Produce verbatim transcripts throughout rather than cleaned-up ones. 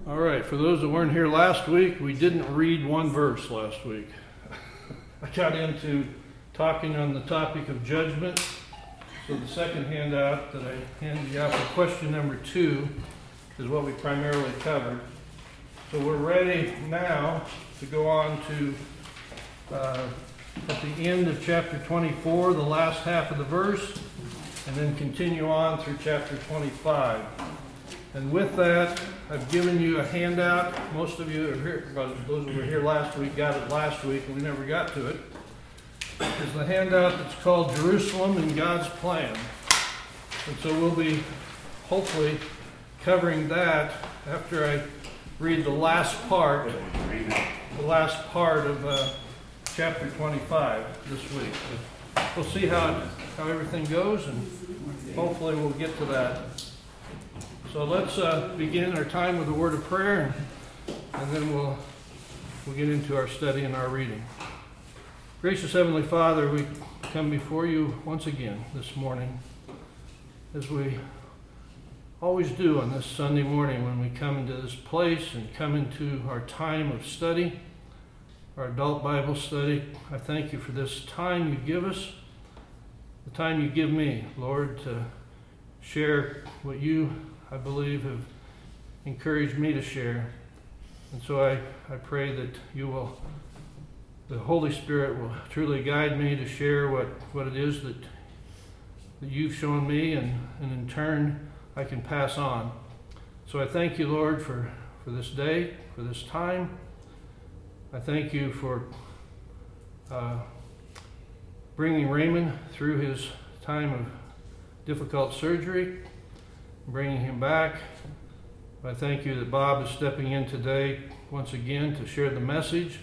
All right, for those that weren't here last week, we didn't read one verse last week. I got into talking on the topic of judgment. So the second handout that I handed you out for question number two is what we primarily covered. So we're ready now to go on to, uh, at the end of chapter twenty-four, the last half of the verse, and then continue on through chapter twenty-five. And with that, I've given you a handout. Most of you are here, those who were here last week got it last week, and we never got to it. It's the handout that's called Jerusalem and God's Plan. And so we'll be hopefully covering that after I read the last part, the last part of uh, chapter twenty-five this week. But we'll see how, how everything goes, and hopefully we'll get to that. So let's uh, begin our time with a word of prayer, and, and then we'll we'll get into our study and our reading. Gracious Heavenly Father, we come before you once again this morning, as we always do on this Sunday morning when we come into this place and come into our time of study, our adult Bible study. I thank you for this time you give us, the time you give me, Lord, to share what you, I believe, have encouraged me to share. And so I, I pray that you will, the Holy Spirit will truly guide me to share what, what it is that, that you've shown me, and, and in turn I can pass on. So I thank you, Lord, for, for this day, for this time. I thank you for uh, bringing Raymond through his time of difficult surgery, bringing him back. I thank you that Bob is stepping in today once again to share the message.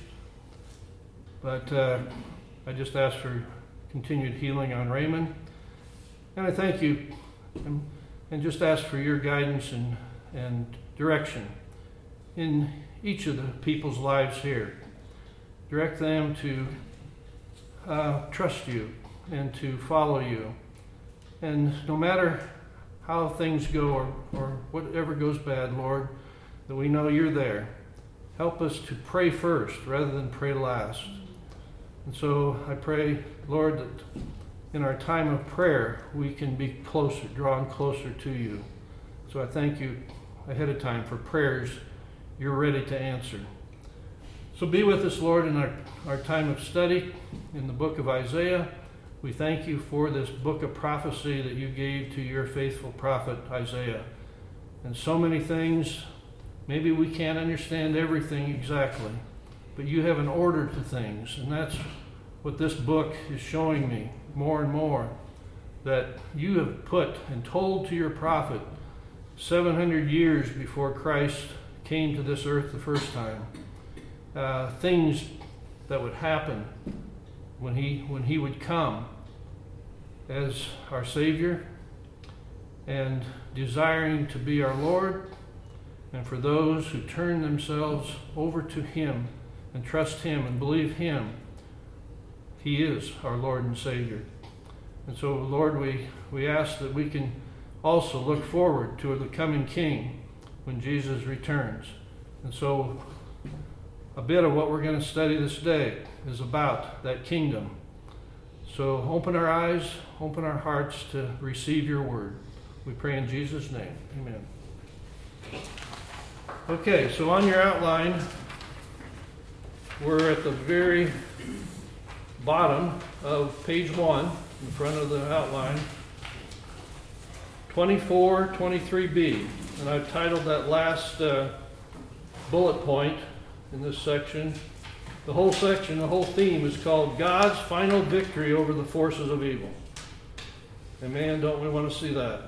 But uh, I just ask for continued healing on Raymond. And I thank you and, and just ask for your guidance and, and direction in each of the people's lives here. Direct them to uh, trust you and to follow you. And no matter how things go or, or whatever goes bad, Lord, that we know you're there. Help us to pray first rather than pray last. And so I pray, Lord, that in our time of prayer, we can be closer, drawn closer to you. So I thank you ahead of time for prayers you're ready to answer. So be with us, Lord, in our, our time of study in the book of Isaiah. We thank you for this book of prophecy that you gave to your faithful prophet Isaiah. And so many things, maybe we can't understand everything exactly, but you have an order to things, and that's what this book is showing me more and more, that you have put and told to your prophet seven hundred years before Christ came to this earth the first time, uh, things that would happen when he when he would come as our Savior and desiring to be our Lord, and for those who turn themselves over to him and trust him and believe him, he is our Lord and Savior. And so, Lord, we, we ask that we can also look forward to the coming King when Jesus returns. And so a bit of what we're going to study this day is about that kingdom. So open our eyes, open our hearts to receive your word. We pray in Jesus' name. Amen. Okay, so on your outline, we're at the very bottom of page one, in front of the outline, twenty-four twenty-three b. And I've titled that last uh, bullet point in this section. The whole section, the whole theme is called God's Final Victory Over the Forces of Evil. And man, don't we want to see that.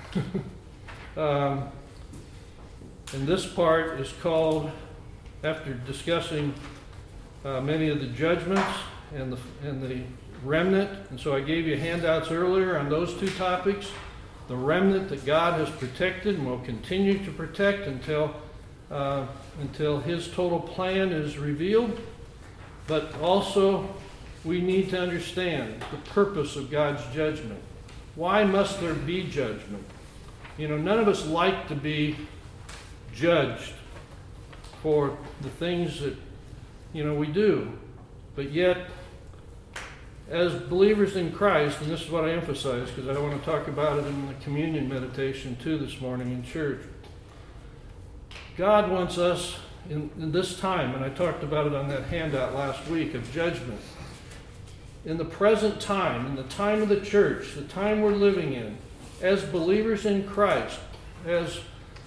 um, and this part is called, after discussing uh, many of the judgments and the, and the remnant, and so I gave you handouts earlier on those two topics, the remnant that God has protected and will continue to protect until uh, until his total plan is revealed. But also, we need to understand the purpose of God's judgment. Why must there be judgment? You know, none of us like to be judged for the things that, you know, we do. But yet, as believers in Christ, and this is what I emphasize because I want to talk about it in the communion meditation too this morning in church. God wants us in, in this time, and I talked about it on that handout last week of judgment. In the present time, in the time of the church, the time we're living in, as believers in Christ, as,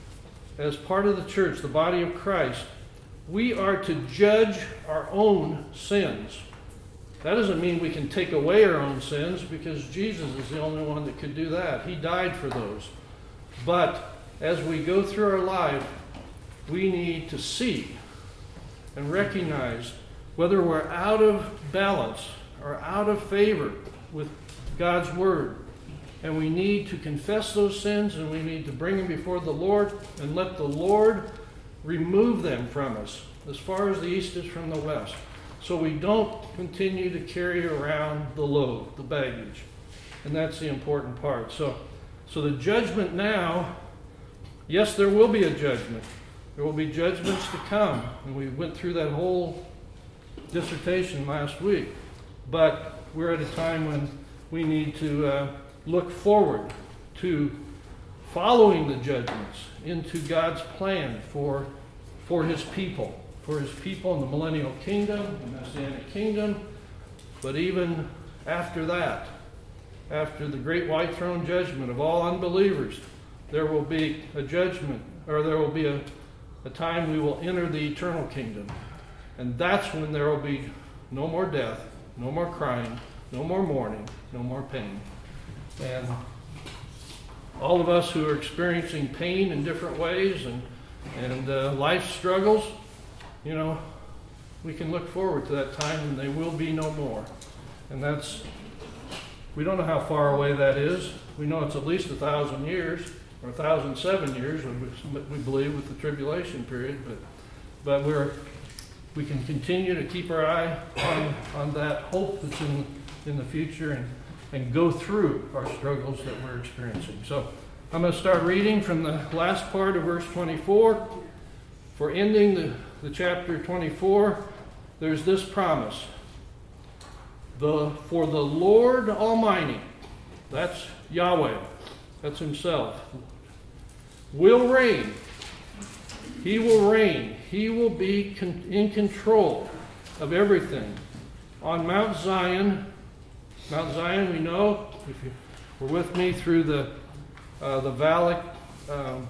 as part of the church, the body of Christ, we are to judge our own sins. That doesn't mean we can take away our own sins, because Jesus is the only one that could do that. He died for those. But as we go through our life, we need to see and recognize whether we're out of balance or out of favor with God's Word. And we need to confess those sins, and we need to bring them before the Lord and let the Lord remove them from us as far as the east is from the west, so we don't continue to carry around the load, the baggage. And that's the important part. So, so the judgment now, yes, there will be a judgment. There will be judgments to come. And we went through that whole dissertation last week. But we're at a time when we need to uh, look forward to following the judgments into God's plan for, for His people. For His people in the millennial kingdom, the Messianic kingdom. But even after that, after the great white throne judgment of all unbelievers, there will be a judgment, or there will be a, a time we will enter the eternal kingdom. And that's when there will be no more death, no more crying, no more mourning, no more pain. And all of us who are experiencing pain in different ways and, and uh, life struggles, you know, we can look forward to that time when there will be no more. And that's, we don't know how far away that is. We know it's at least a thousand years, or a thousand seven years, we believe, with the tribulation period. But, but we're, we can continue to keep our eye on, on that hope that's in, in the future, and, and go through our struggles that we're experiencing. So I'm going to start reading from the last part of verse twenty-four. For ending the, the chapter twenty-four, there's this promise. The, for the Lord Almighty, that's Yahweh, that's Himself, will reign. He will reign. He will be con- in control of everything. On Mount Zion, Mount Zion, we know, if you were with me through the, uh, the valley, um,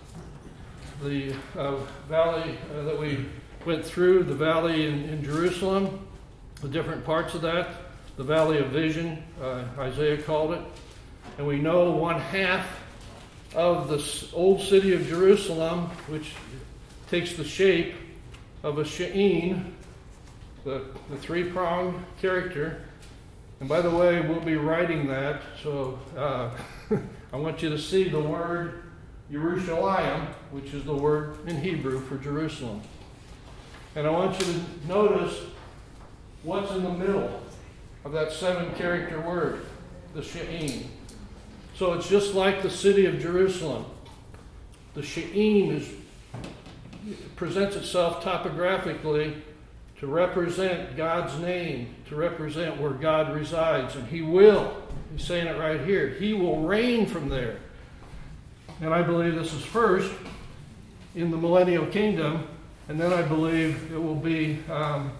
the uh, valley uh, that we went through, the valley in, in Jerusalem, the different parts of that, the valley of vision, uh, Isaiah called it. And we know one half of the old city of Jerusalem, which takes the shape of a she'in, the, the three-pronged character. And by the way, we'll be writing that, so uh, I want you to see the word Yerushalayim, which is the word in Hebrew for Jerusalem. And I want you to notice what's in the middle of that seven-character word, the she'in. So it's just like the city of Jerusalem. The she'in is, presents itself topographically to represent God's name, to represent where God resides. And He will, He's saying it right here, He will reign from there. And I believe this is first in the millennial kingdom, and then I believe it will be um,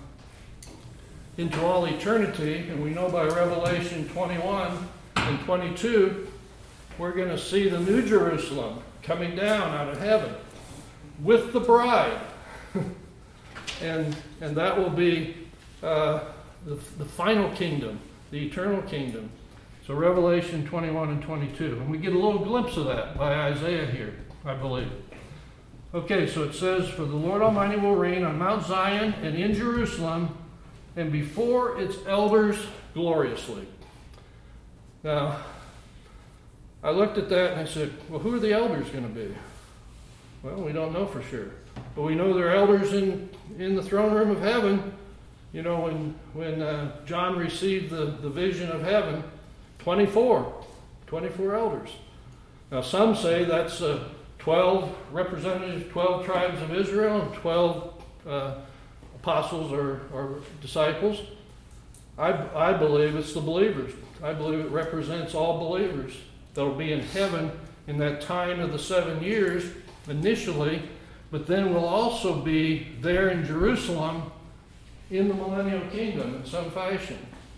into all eternity. And we know by Revelation twenty-one and twenty-two, we're going to see the New Jerusalem coming down out of heaven with the bride. and and that will be uh, the, the final kingdom, the eternal kingdom. So Revelation twenty-one and twenty-two. And we get a little glimpse of that by Isaiah here, I believe. Okay, so it says, for the Lord Almighty will reign on Mount Zion and in Jerusalem, and before its elders gloriously. Now, I looked at that and I said, well, who are the elders going to be? Well, we don't know for sure. But we know they're elders in, in the throne room of heaven. You know, when, when uh, John received the, the vision of heaven, twenty-four, twenty-four elders. Now, some say that's uh, twelve representatives, twelve tribes of Israel, and twelve uh, apostles or, or disciples. I, I believe it's the believers. I believe it represents all believers that will be in heaven in that time of the seven years initially, but then will also be there in Jerusalem in the millennial kingdom in some fashion.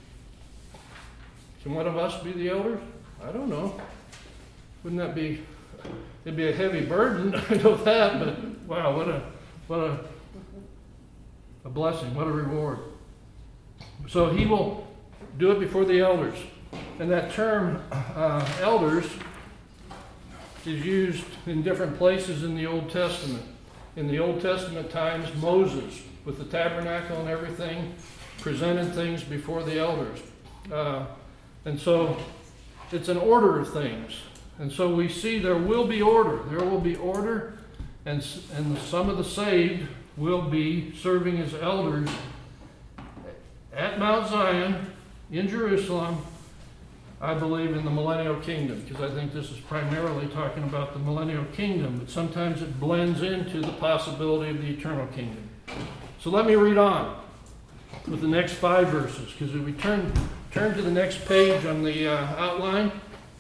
Can one of us be the elders? I don't know. Wouldn't that be, it'd be a heavy burden, I know that, but wow, what a, what a, a blessing, what a reward. So he will do it before the elders. And that term, uh, elders, is used in different places in the Old Testament. In the Old Testament times, Moses, with the tabernacle and everything, presented things before the elders. Uh, and so it's an order of things. And so we see there will be order. There will be order, and, and some of the saved will be serving as elders at Mount Zion, in Jerusalem, I believe in the millennial kingdom, because I think this is primarily talking about the millennial kingdom, but sometimes it blends into the possibility of the eternal kingdom. So let me read on with the next five verses, because if we turn, turn to the next page on the uh, outline,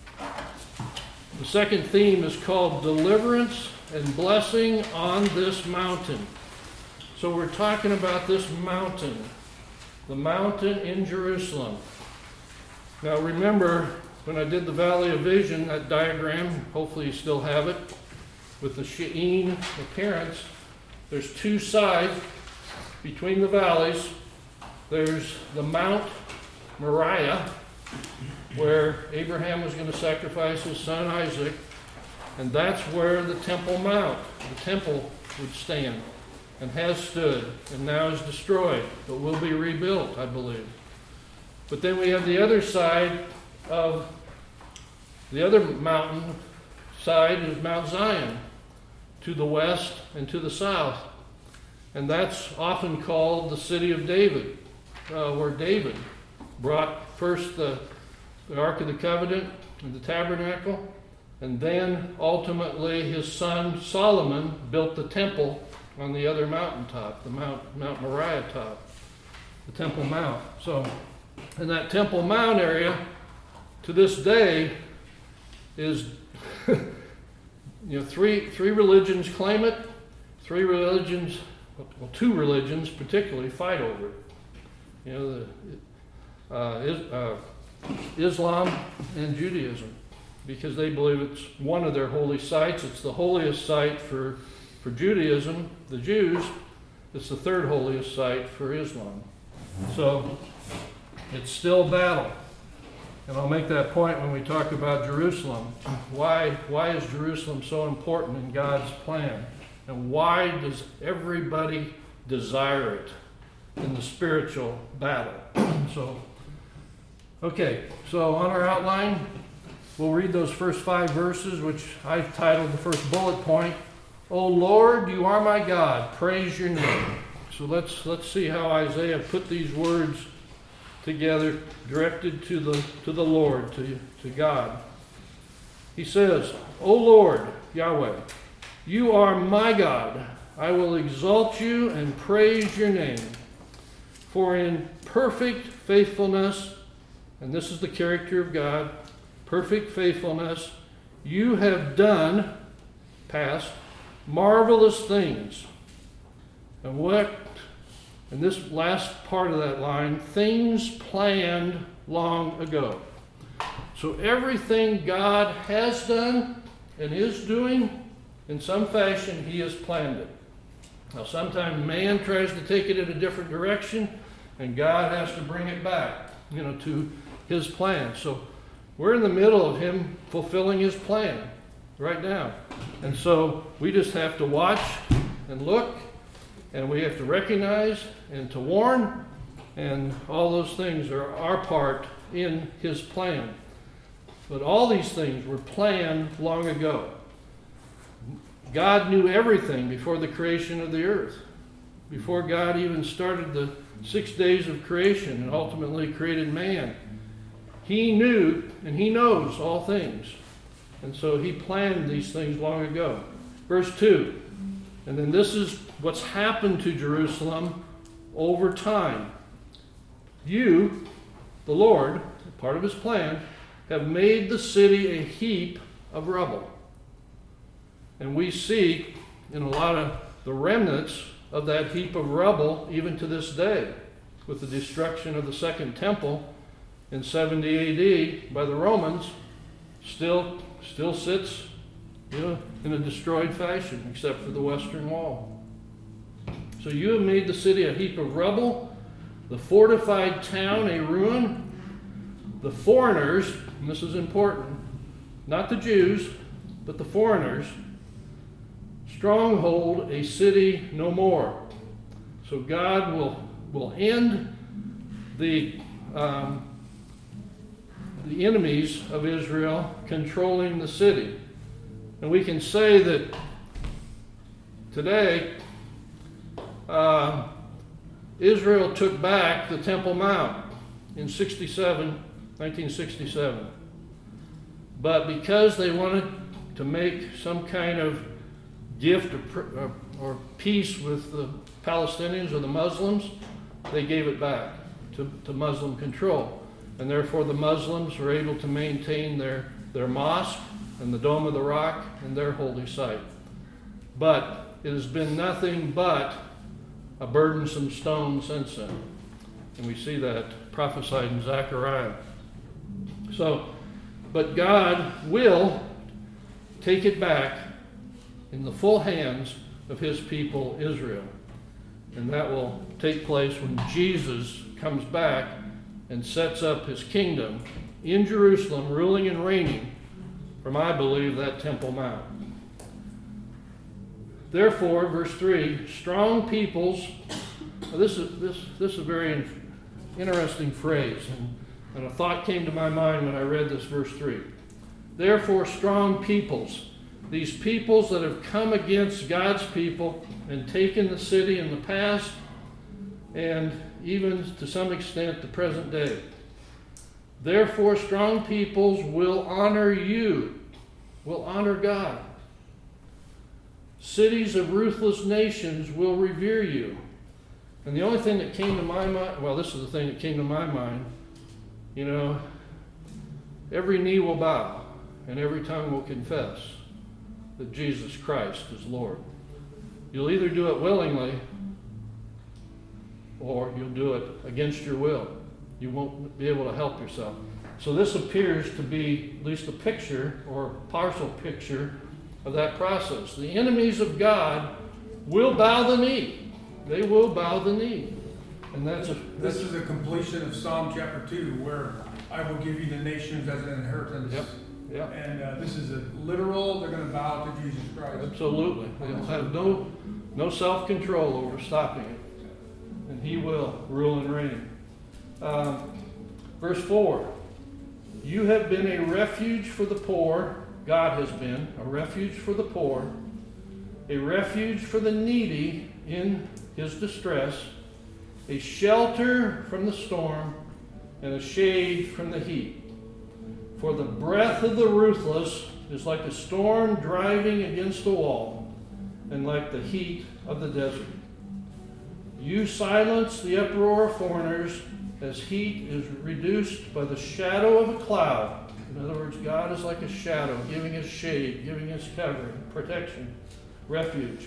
the second theme is called Deliverance and Blessing on This Mountain. So we're talking about this mountain. The mountain in Jerusalem. Now remember, when I did the Valley of Vision, that diagram, hopefully you still have it, with the She'in appearance, there's two sides between the valleys. There's the Mount Moriah, where Abraham was going to sacrifice his son Isaac, and that's where the Temple Mount, the temple, would stand. And has stood, and now is destroyed, but will be rebuilt, I believe. But then we have the other side of, the other mountain side is Mount Zion, to the west and to the south. And that's often called the city of David, uh, where David brought first the, the Ark of the Covenant and the tabernacle, and then ultimately his son Solomon built the temple on the other mountaintop, the Mount Mount Moriah top, the Temple Mount. So, in that Temple Mount area, to this day, is you know three three religions claim it. Three religions, well, two religions particularly fight over it. You know, the, uh, is, uh, Islam and Judaism, because they believe it's one of their holy sites. It's the holiest site for. For Judaism, the Jews, it's the third holiest site for Islam. So it's still battle. And I'll make that point when we talk about Jerusalem. Why, why is Jerusalem so important in God's plan? And why does everybody desire it in the spiritual battle? So, okay, so on our outline, we'll read those first five verses, which I've titled the first bullet point, O Lord, you are my God, praise your name. So let's let's see how Isaiah put these words together, directed to the to the Lord, to, to God. He says, O Lord, Yahweh, you are my God. I will exalt you and praise your name. For in perfect faithfulness, and this is the character of God, perfect faithfulness, you have done, past, marvelous things. And what, and this last part of that line, things planned long ago. So everything God has done and is doing, in some fashion, he has planned it. Now sometimes man tries to take it in a different direction, and God has to bring it back, you know, to his plan. So we're in the middle of him fulfilling his plan right now. And so we just have to watch and look, and we have to recognize and to warn, and all those things are our part in his plan. But all these things were planned long ago. God knew everything before the creation of the earth. Before God even started the six days of creation and ultimately created man. He knew and he knows all things. And so he planned these things long ago. Verse two. And then this is what's happened to Jerusalem over time. You, the Lord, part of his plan, have made the city a heap of rubble. And we see in a lot of the remnants of that heap of rubble even to this day, with the destruction of the Second Temple in seventy A D by the Romans, still still sits, you know, in a destroyed fashion, except for the western wall. So you have made the city a heap of rubble, the fortified town a ruin, the foreigners, and this is important, not the Jews, but the foreigners, stronghold a city no more. So God will, will end the, um, the enemies of Israel controlling the city. And we can say that today, uh, Israel took back the Temple Mount in sixty-seven, nineteen sixty-seven. But because they wanted to make some kind of gift or, or peace with the Palestinians or the Muslims, they gave it back to, to Muslim control. And therefore the Muslims were able to maintain their, their mosque and the Dome of the Rock and their holy site. But it has been nothing but a burdensome stone since then. And we see that prophesied in Zechariah. So, but God will take it back in the full hands of his people Israel. And that will take place when Jesus comes back and sets up his kingdom in Jerusalem, ruling and reigning from, I believe, that Temple Mount. Therefore, verse three, strong peoples, well, this is this this is a very interesting phrase, and, and a thought came to my mind when I read this verse three. Therefore, strong peoples, these peoples that have come against God's people and taken the city in the past, and even to some extent the present day. Therefore, strong peoples will honor you, will honor God. Cities of ruthless nations will revere you. And the only thing that came to my mind, well, this is the thing that came to my mind, you know, every knee will bow and every tongue will confess that Jesus Christ is Lord. You'll either do it willingly or you'll do it against your will. You won't be able to help yourself. So this appears to be at least a picture or a partial picture of that process. The enemies of God will bow the knee. They will bow the knee. And that's a that's this is a completion of Psalm chapter two, where I will give you the nations as an inheritance. Yep. Yep. And uh, this is a literal, they're going to bow to Jesus Christ. Absolutely. They'll have no no self-control over stopping it. And he will rule and reign. Um, verse four. You have been a refuge for the poor. God has been a refuge for the poor, a refuge for the needy in his distress, a shelter from the storm, and a shade from the heat. For the breath of the ruthless is like a storm driving against a wall, and like the heat of the desert. You silence the uproar of foreigners as heat is reduced by the shadow of a cloud. In other words, God is like a shadow, giving us shade, giving us covering, protection, refuge.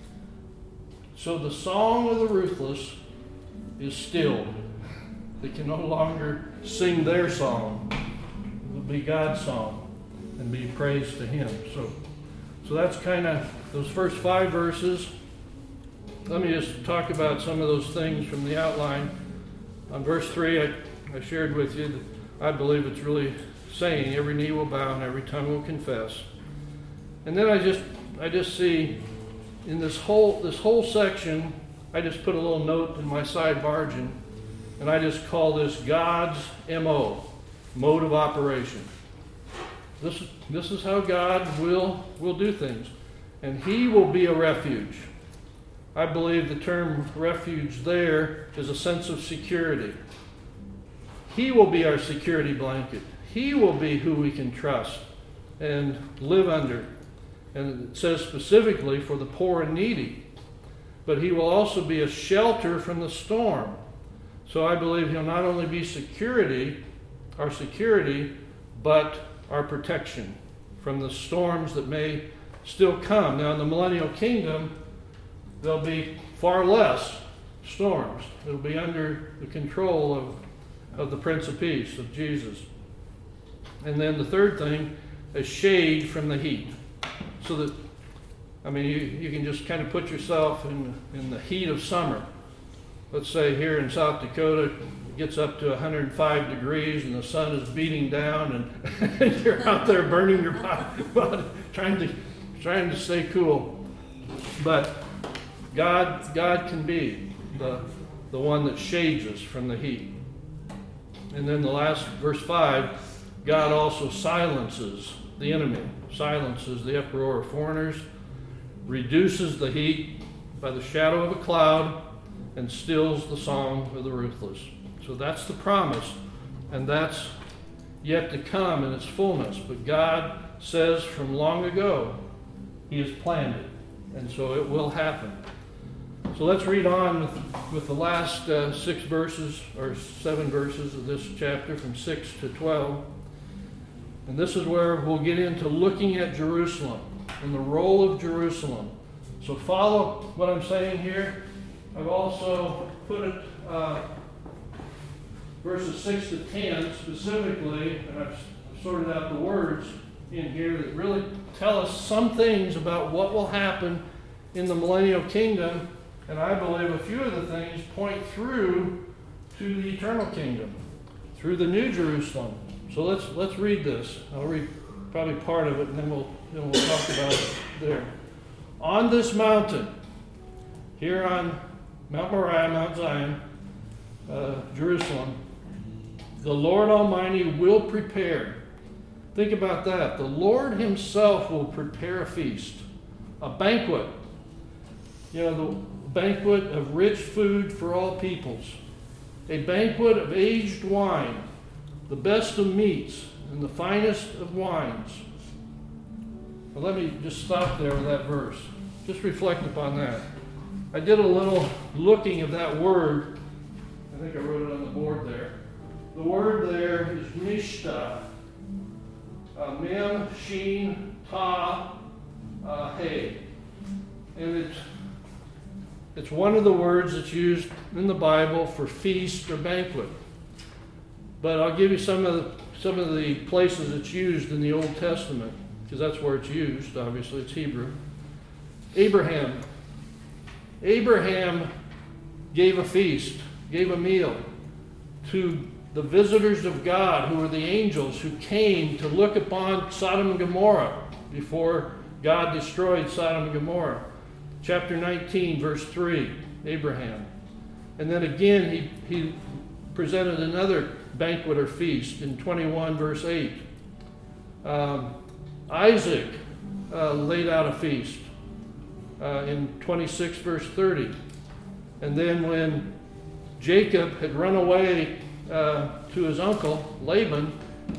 So the song of the ruthless is stilled. They can no longer sing their song. It will be God's song and be praised to him. So, so that's kind of those first five verses. Let me just talk about some of those things from the outline. On verse three, I, I shared with you that I believe it's really saying every knee will bow and every tongue will confess. And then I just I just see in this whole this whole section, I just put a little note in my side margin, and I just call this God's M O, mode of operation. This this is how God will will do things, and he will be a refuge. I believe the term refuge there is a sense of security. He will be our security blanket. He will be who we can trust and live under. And it says specifically for the poor and needy. But he will also be a shelter from the storm. So I believe he'll not only be security, our security, but our protection from the storms that may still come. Now in the millennial kingdom, there'll be far less storms. It'll be under the control of, of the Prince of Peace, of Jesus. And then the third thing, a shade from the heat. So that, I mean, you, you can just kind of put yourself in, in the heat of summer. Let's say here in South Dakota, it gets up to one hundred five degrees and the sun is beating down and, and you're out there burning your body, trying to, trying to stay cool. But God, God can be the, the one that shades us from the heat. And then the last, verse five, God also silences the enemy, silences the uproar of foreigners, reduces the heat by the shadow of a cloud, and stills the song of the ruthless. So that's the promise, and that's yet to come in its fullness. But God says from long ago, He has planned it, and so it will happen. So let's read on with, with the last uh, six verses, or seven verses of this chapter, from six to twelve. And this is where we'll get into looking at Jerusalem and the role of Jerusalem. So follow what I'm saying here. I've also put it, uh, verses six to ten specifically, and I've sorted out the words in here that really tell us some things about what will happen in the millennial kingdom. And I believe a few of the things point through to the eternal kingdom, through the New Jerusalem. So let's let's read this. I'll read probably part of it, and then we'll then we'll talk about it there. On this mountain, here on Mount Moriah, Mount Zion, uh, Jerusalem, the Lord Almighty will prepare. Think about that. The Lord Himself will prepare a feast, a banquet. You know, the banquet of rich food for all peoples, a banquet of aged wine, the best of meats, and the finest of wines. Well, let me just stop there with that verse. Just reflect upon that. I did a little looking of that word. I think I wrote it on the board there. The word there is mishta. Uh, mem, sheen, ta, uh, hey. And it's, it's one of the words that's used in the Bible for feast or banquet. But I'll give you some of the, some of the places it's used in the Old Testament, because that's where it's used, obviously. It's Hebrew. Abraham. Abraham gave a feast, gave a meal to the visitors of God, who were the angels who came to look upon Sodom and Gomorrah before God destroyed Sodom and Gomorrah. Chapter nineteen, verse three, Abraham. And then again, he, he presented another banquet or feast in twenty-one, verse eight. Um, Isaac uh, laid out a feast uh, in twenty-six, verse thirty. And then when Jacob had run away uh, to his uncle, Laban,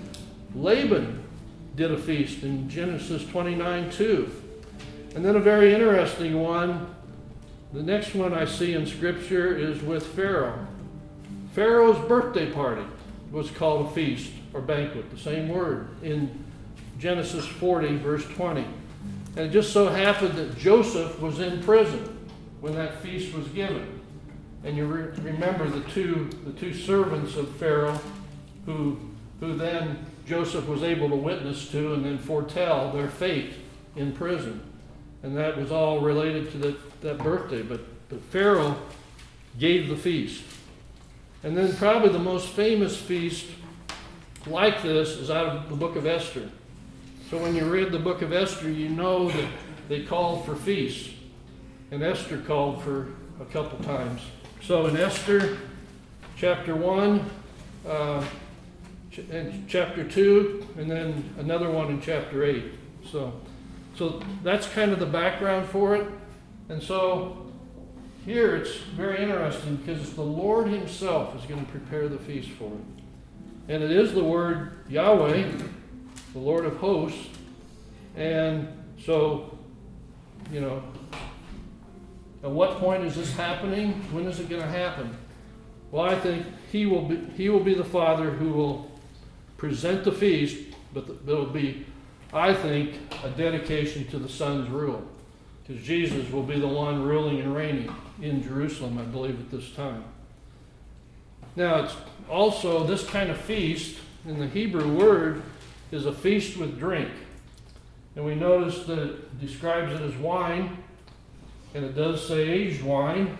Laban did a feast in Genesis twenty-nine, two. And then a very interesting one, the next one I see in Scripture is with Pharaoh. Pharaoh's birthday party was called a feast or banquet, the same word, in Genesis forty, verse twenty. And it just so happened that Joseph was in prison when that feast was given. And you re- remember the two the two servants of Pharaoh who, who then Joseph was able to witness to and then foretell their fate in prison. And that was all related to that, that birthday. But, but Pharaoh gave the feast. And then probably the most famous feast like this is out of the book of Esther. So when you read the book of Esther, you know that they called for feasts. And Esther called for a couple times. So in Esther chapter one, uh, and chapter two, and then another one in chapter eight. So, so that's kind of the background for it. And so here it's very interesting because the Lord Himself is going to prepare the feast for it. And it is the word Yahweh, the Lord of hosts. And So, you know, at what point is this happening? When is it going to happen? Well, I think he will be, he will be the father who will present the feast, but it will be, I think, a dedication to the Son's rule. Because Jesus will be the one ruling and reigning in Jerusalem, I believe, at this time. Now, it's also, this kind of feast, in the Hebrew word, is a feast with drink. And we notice that it describes it as wine, and it does say aged wine,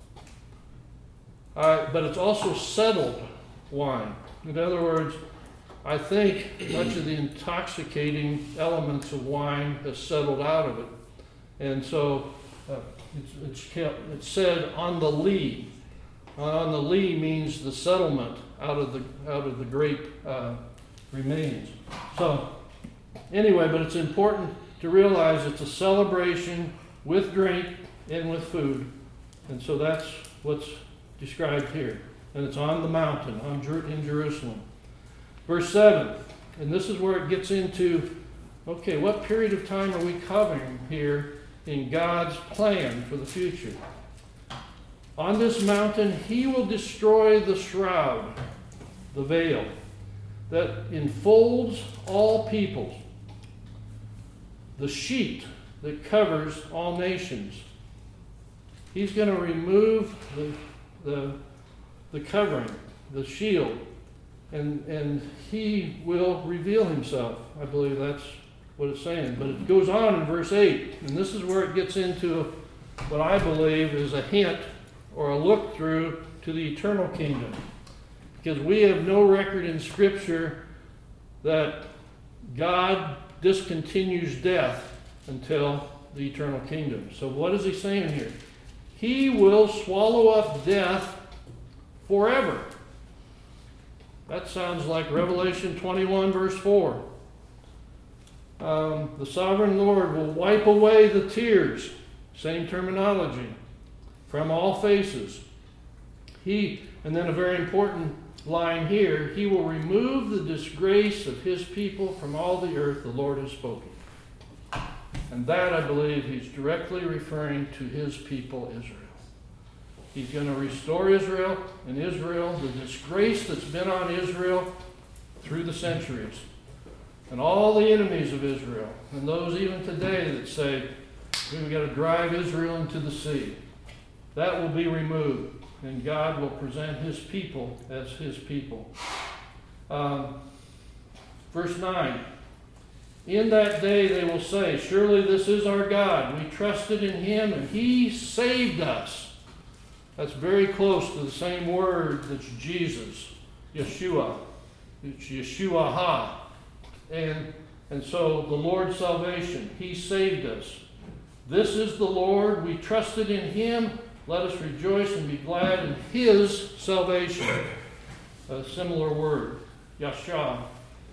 uh, but it's also settled wine. In other words, I think much of the intoxicating elements of wine has settled out of it. And so uh, it's, it's, kept, it's said on the lee. Uh, on the lee means the settlement out of the out of the grape uh, remains. So anyway, but it's important to realize it's a celebration with drink and with food. And so that's what's described here. And it's on the mountain on Jer- in Jerusalem. Verse seven, and this is where it gets into, okay, what period of time are we covering here in God's plan for the future? On this mountain, he will destroy the shroud, the veil, that enfolds all peoples, the sheet that covers all nations. He's going to remove the, the, the covering, the shield, and, and he will reveal himself. I believe that's what it's saying. But it goes on in verse eight, and this is where it gets into what I believe is a hint or a look through to the eternal kingdom. Because we have no record in Scripture that God discontinues death until the eternal kingdom. So what is he saying here? He will swallow up death forever. That sounds like Revelation twenty-one, verse four. Um, the sovereign Lord will wipe away the tears, same terminology, from all faces. He, and then a very important line here, he will remove the disgrace of his people from all the earth, the Lord has spoken. And that, I believe, he's directly referring to his people, Israel. He's going to restore Israel, and Israel, the disgrace that's been on Israel through the centuries. And all the enemies of Israel, and those even today that say, we've got to drive Israel into the sea. That will be removed, and God will present his people as his people. Um, verse nine, in that day they will say, surely this is our God. We trusted in him, and he saved us. That's very close to the same word that's Jesus, Yeshua. It's Yeshua ha. And, and so the Lord's salvation, he saved us. This is the Lord. We trusted in him. Let us rejoice and be glad in his salvation. A similar word, Yashah.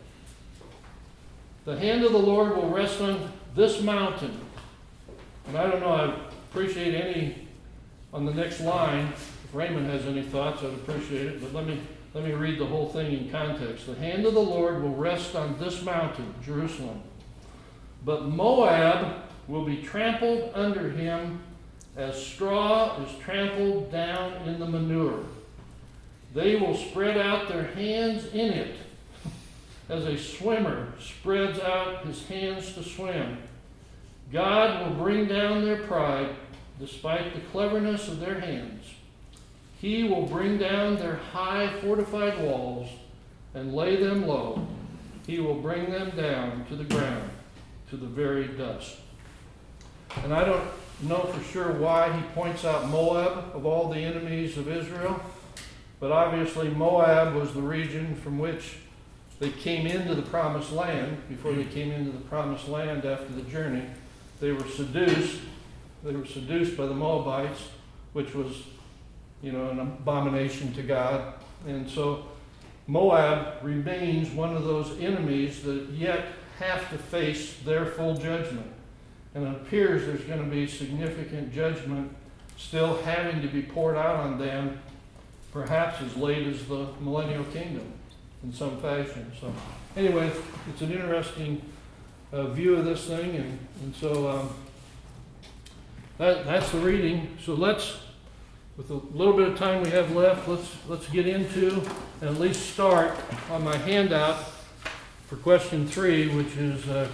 The hand of the Lord will rest on this mountain. And I don't know, I appreciate any, on the next line, if Raymond has any thoughts, I'd appreciate it. But let me, let me read the whole thing in context. The hand of the Lord will rest on this mountain, Jerusalem. But Moab will be trampled under him as straw is trampled down in the manure. They will spread out their hands in it, as a swimmer spreads out his hands to swim. God will bring down their pride, despite the cleverness of their hands. He will bring down their high fortified walls and lay them low. He will bring them down to the ground, to the very dust. And I don't know for sure why he points out Moab of all the enemies of Israel, but obviously Moab was the region from which they came into the promised land. Before they came into the promised land after the journey, they were seduced. They were seduced by the Moabites, which was, you know, an abomination to God. And so Moab remains one of those enemies that yet have to face their full judgment. And it appears there's going to be significant judgment still having to be poured out on them, perhaps as late as the millennial kingdom in some fashion. So anyway, it's an interesting a view of this thing, and, and so um, that, that's the reading. So let's, with a little bit of time we have left, let's let's get into and at least start on my handout for question three, which is uh,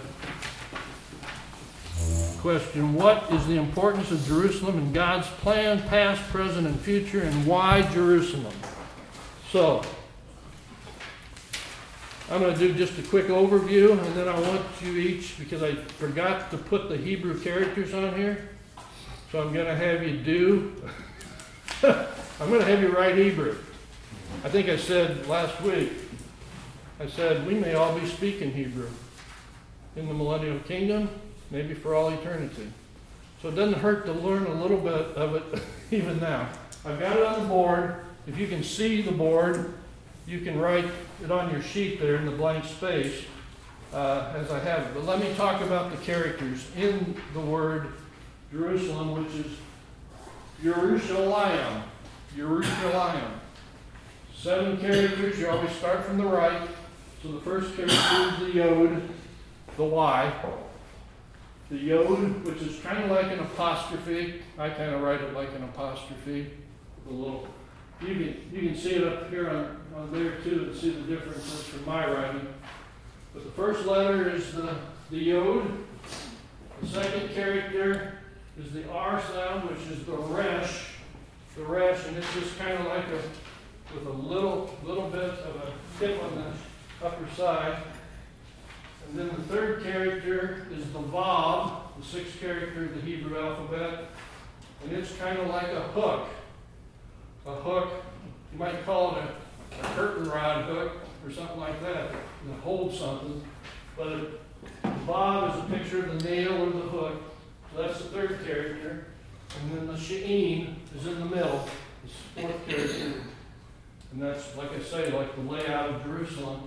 question: what is the importance of Jerusalem in God's plan, past, present, and future, and why Jerusalem? So I'm going to do just a quick overview, and then I want you each, because I forgot to put the Hebrew characters on here, so I'm going to have you do, I'm going to have you write Hebrew. I think I said last week, I said we may all be speaking Hebrew in the millennial kingdom, maybe for all eternity. So it doesn't hurt to learn a little bit of it even now. I've got it on the board. If you can see the board, you can write it on your sheet there in the blank space uh, as I have it. But let me talk about the characters in the word Jerusalem, which is Yerushalayim. Yerushalayim. Seven characters. You always start from the right. So the first character is the Yod, the Y. The Yod, which is kind of like an apostrophe. I kind of write it like an apostrophe. A little. You can, you can see it up here on, on there too, and see the differences from my writing. But the first letter is the, the Yod. The second character is the R sound, which is the Resh. The Resh, and it's just kind of like a, with a little, little bit of a tip on the upper side. And then the third character is the Vav, the sixth character of the Hebrew alphabet. And it's kind of like a hook. A hook, you might call it a, a curtain rod hook or something like that that holds something. But a, the Vav is a picture of the nail or the hook. So that's the third character. And then the She'in is in the middle, the fourth character. And that's, like I say, like the layout of Jerusalem.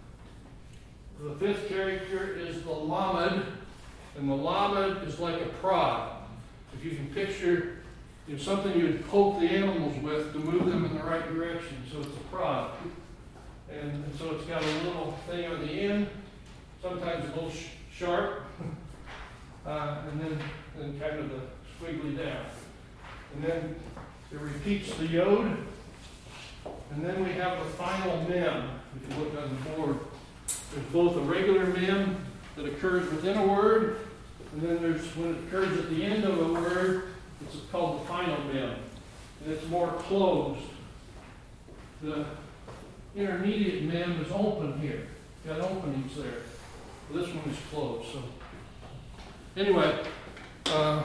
The fifth character is the Lamed. And the Lamed is like a prod. If you can picture, it's something you'd poke the animals with to move them in the right direction. So it's a prod. And, and so it's got a little thing on the end, sometimes a little sh- sharp, uh, and then, then kind of the squiggly down. And then it repeats the Yod. And then we have the final Mem, if you look on the board. There's both a regular Mem that occurs within a word, and then there's when it occurs at the end of a word, it's called the final Mem, and it's more closed. The intermediate Mem is open here. Got openings there. This one is closed. So anyway, uh,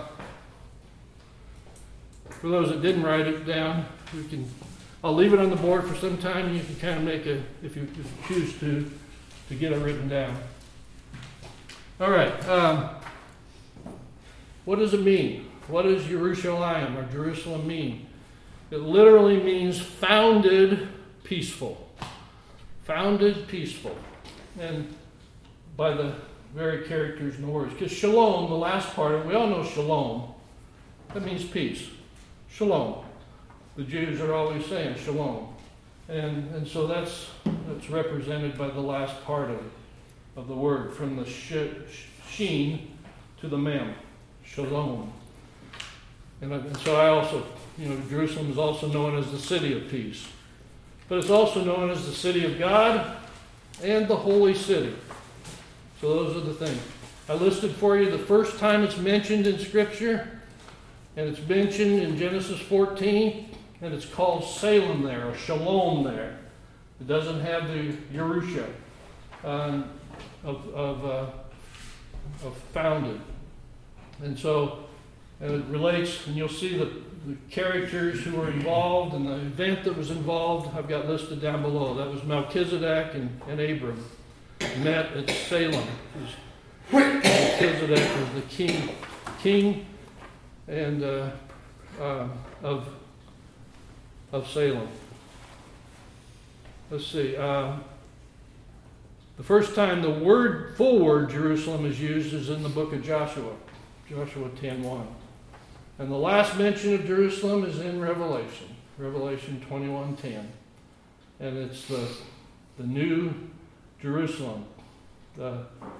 for those that didn't write it down, we can. I'll leave it on the board for some time, and you can kind of make a, if you, if you choose to, to get it written down. All right. Um, what does it mean? What does Yerushalayim or Jerusalem mean? It literally means founded peaceful. Founded peaceful. And by the very characters and the words. Because shalom, the last part, we all know shalom. That means peace. Shalom. The Jews are always saying shalom. And and so that's that's represented by the last part of, of the word, from the sh, sheen to the mem. Shalom. And, and so I also, you know, Jerusalem is also known as the city of peace. But it's also known as the city of God and the holy city. So those are the things. I listed for you the first time it's mentioned in Scripture, and it's mentioned in Genesis fourteen, and it's called Salem there, or Shalom there. It doesn't have the Yerusha um, of, of, uh, of founded. And so and it relates, and you'll see the, the characters who were involved and the event that was involved. I've got listed down below. That was Melchizedek and, and Abram met at Salem. Melchizedek was the king, king, and uh, uh, of of Salem. Let's see. Uh, the first time the word, full word Jerusalem is used is in the book of Joshua, Joshua ten one. And the last mention of Jerusalem is in Revelation, Revelation twenty-one ten. And it's the, the new Jerusalem, the,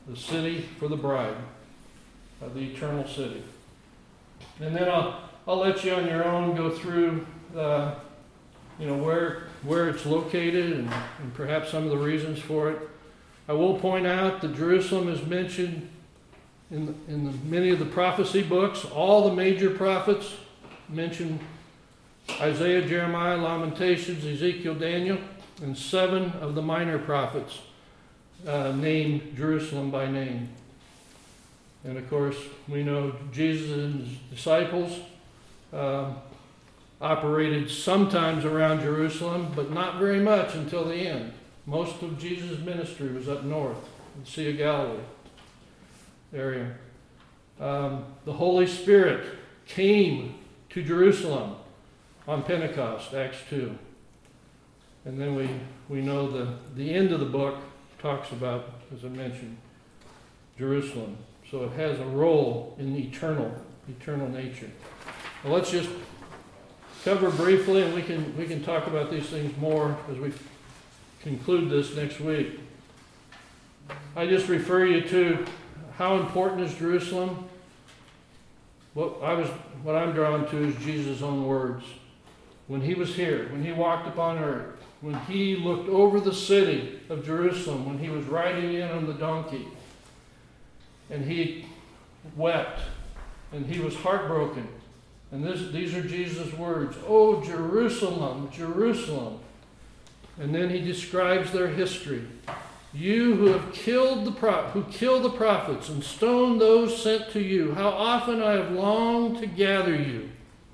the city for the bride, uh, the eternal city. And then I'll, I'll let you on your own go through, uh, you know, where, where it's located and, and perhaps some of the reasons for it. I will point out that Jerusalem is mentioned in, the, in the, many of the prophecy books. All the major prophets mention Isaiah, Jeremiah, Lamentations, Ezekiel, Daniel, and seven of the minor prophets uh, named Jerusalem by name. And of course, we know Jesus and his disciples uh, operated sometimes around Jerusalem, but not very much until the end. Most of Jesus' ministry was up north, in the Sea of Galilee area. Um, the Holy Spirit came to Jerusalem on Pentecost, Acts two. And then we, we know the, the end of the book talks about, as I mentioned, Jerusalem. So it has a role in the eternal, eternal nature. Well, let's just cover briefly, and we can we can talk about these things more as we conclude this next week. I just refer you to how important is Jerusalem. What I was, what I'm drawn to is Jesus' own words. When he was here, when he walked upon earth, when he looked over the city of Jerusalem, when he was riding in on the donkey, and he wept, and he was heartbroken. And this, these are Jesus' words, "Oh, Jerusalem, Jerusalem." And then he describes their history. "You who have killed the pro- who kill the prophets and stone those sent to you, how often I have longed to gather you.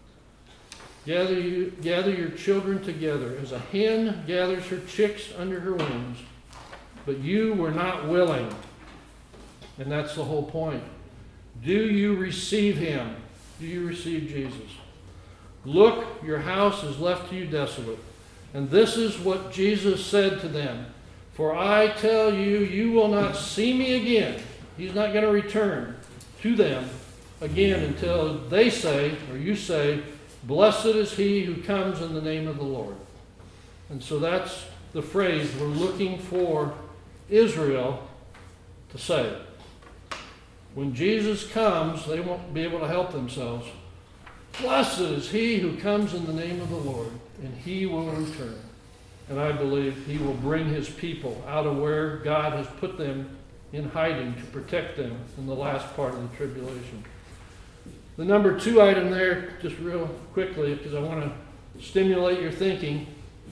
Gather you, gather your children together, as a hen gathers her chicks under her wings. But you were not willing." And that's the whole point. Do you receive him? Do you receive Jesus? "Look, your house is left to you desolate." And this is what Jesus said to them. "For I tell you, you will not see me again." He's not going to return to them again until they say, or you say, "Blessed is he who comes in the name of the Lord." And so that's the phrase we're looking for Israel to say. When Jesus comes, they won't be able to help themselves. "Blessed is he who comes in the name of the Lord, and he will return." And I believe he will bring his people out of where God has put them in hiding to protect them in the last part of the tribulation. The number two item there, just real quickly, because I want to stimulate your thinking.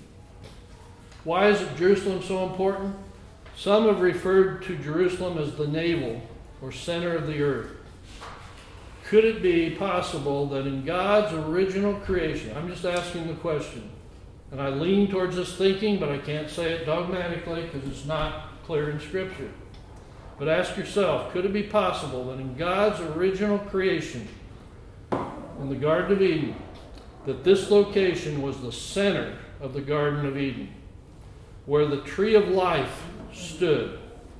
Why is Jerusalem so important? Some have referred to Jerusalem as the navel or center of the earth. Could it be possible that in God's original creation, I'm just asking the question, and I lean towards this thinking, but I can't say it dogmatically because it's not clear in Scripture. But ask yourself, could it be possible that in God's original creation, in the Garden of Eden, that this location was the center of the Garden of Eden, where the tree of life stood?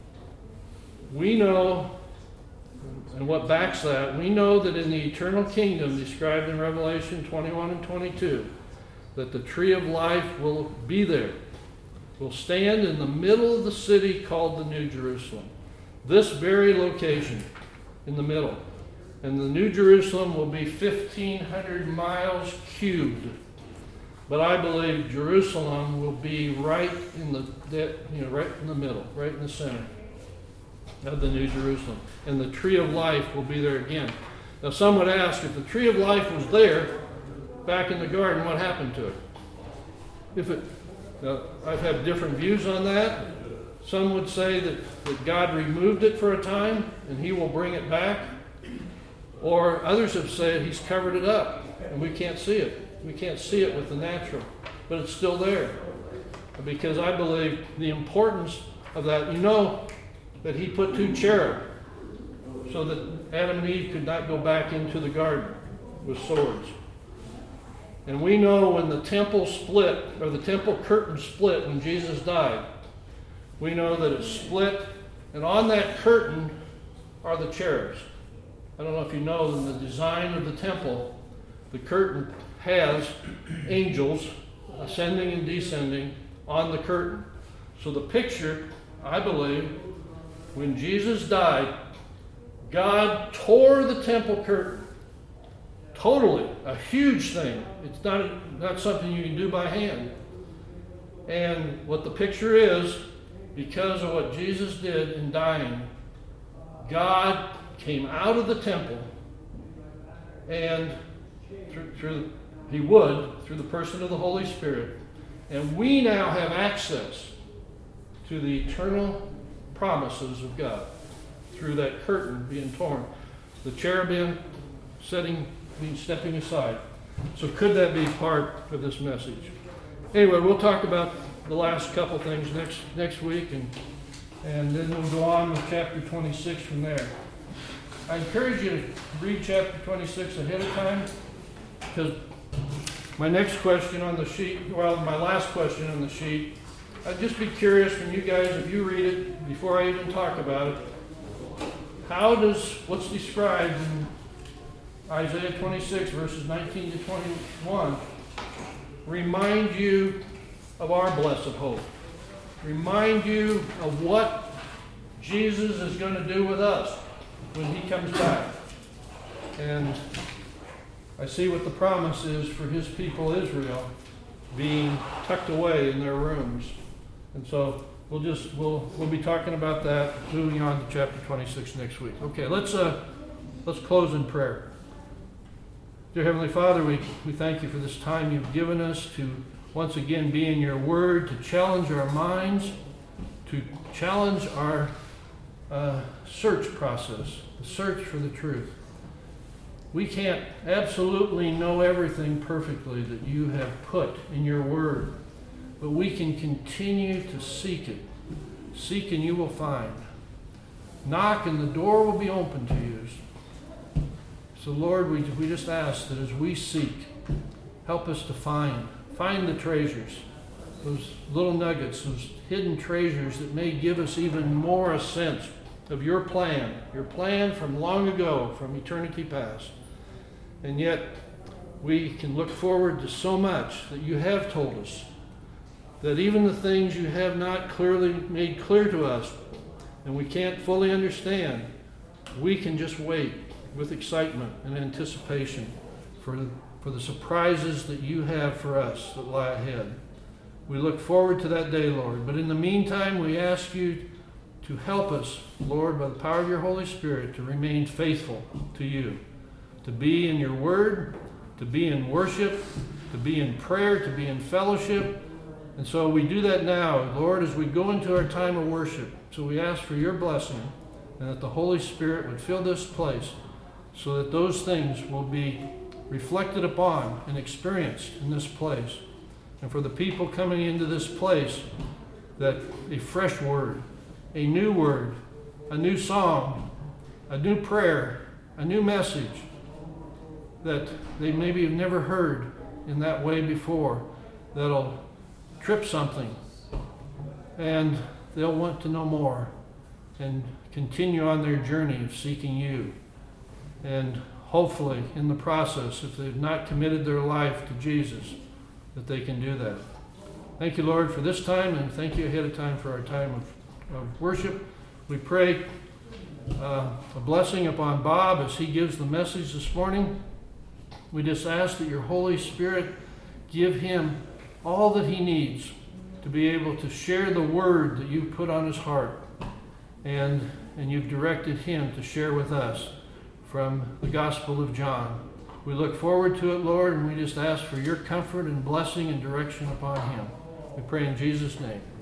We know, and what backs that, we know that in the eternal kingdom described in Revelation twenty-one and twenty-two, that the tree of life will be there, will stand in the middle of the city called the New Jerusalem. This very location in the middle. And the New Jerusalem will be fifteen hundred miles cubed. But I believe Jerusalem will be right in the, you know, right in the middle, right in the center of the New Jerusalem. And the tree of life will be there again. Now some would ask, if the tree of life was there back in the garden, what happened to it? If it, now, I've had different views on that. Some would say that, that God removed it for a time and he will bring it back. Or others have said he's covered it up and we can't see it. We can't see it with the natural, but it's still there. Because I believe the importance of that, you know, that he put two cherub so that Adam and Eve could not go back into the garden with swords. And we know when the temple split, or the temple curtain split when Jesus died, we know that it split, and on that curtain are the cherubs. I don't know if you know, in the design of the temple, the curtain has angels ascending and descending on the curtain. So the picture, I believe, when Jesus died, God tore the temple curtain. Totally. A huge thing. It's not, not something you can do by hand. And what the picture is, because of what Jesus did in dying, God came out of the temple, and through, through He would, through the person of the Holy Spirit, and we now have access to the eternal promises of God through that curtain being torn, the cherubim setting, being stepping aside. So could that be part of this message? Anyway, we'll talk about the last couple things next next week, and and then we'll go on with chapter twenty-six from there. I encourage you to read chapter twenty-six ahead of time, because my next question on the sheet, well, my last question on the sheet, I'd just be curious from you guys, if you read it before I even talk about it, how does what's described in Isaiah twenty-six, verses nineteen to twenty-one, remind you of our blessed hope? Remind you of what Jesus is going to do with us when He comes back. And I see what the promise is for His people Israel being tucked away in their rooms. And so we'll just we'll we'll be talking about that, moving on to chapter twenty-six next week. Okay, let's uh let's close in prayer. Dear Heavenly Father, we, we thank you for this time you've given us to once again be in your word, to challenge our minds, to challenge our uh, search process, the search for the truth. We can't absolutely know everything perfectly that you have put in your word, but we can continue to seek it. Seek and you will find. Knock and the door will be open to you. So Lord, we, we just ask that as we seek, help us to find, find the treasures, those little nuggets, those hidden treasures that may give us even more a sense of your plan, your plan from long ago, from eternity past. And yet, we can look forward to so much that you have told us, that even the things you have not clearly made clear to us, and we can't fully understand, we can just wait with excitement and anticipation for the, for the surprises that you have for us that lie ahead. We look forward to that day, Lord. But in the meantime, we ask you to help us, Lord, by the power of your Holy Spirit, to remain faithful to you, to be in your word, to be in worship, to be in prayer, to be in fellowship. And so we do that now, Lord, as we go into our time of worship. So we ask for your blessing, and that the Holy Spirit would fill this place, so that those things will be reflected upon and experienced in this place. And for the people coming into this place, that a fresh word, a new word, a new song, a new prayer, a new message that they maybe have never heard in that way before, that'll trip something, and they'll want to know more and continue on their journey of seeking you. And hopefully, in the process, if they've not committed their life to Jesus, that they can do that. Thank you, Lord, for this time, and thank you ahead of time for our time of, of worship. We pray uh, a blessing upon Bob as he gives the message this morning. We just ask that your Holy Spirit give him all that he needs to be able to share the word that you've put on his heart, and, and you've directed him to share with us from the Gospel of John. We look forward to it, Lord, and we just ask for your comfort and blessing and direction upon him. We pray in Jesus' name.